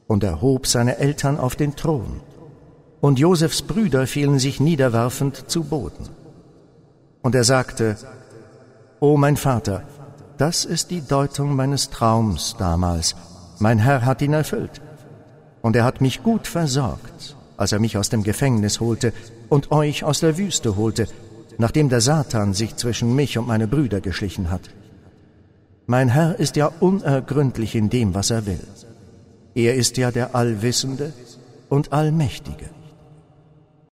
und erhob seine Eltern auf den Thron. Und Josefs Brüder fielen sich niederwerfend zu Boden. Und er sagte: »O mein Vater, das ist die Deutung meines Traums damals. Mein Herr hat ihn erfüllt. Und er hat mich gut versorgt, als er mich aus dem Gefängnis holte und euch aus der Wüste holte, nachdem der Satan sich zwischen mich und meine Brüder geschlichen hat. Mein Herr ist ja unergründlich in dem, was er will. Er ist ja der Allwissende und Allmächtige.«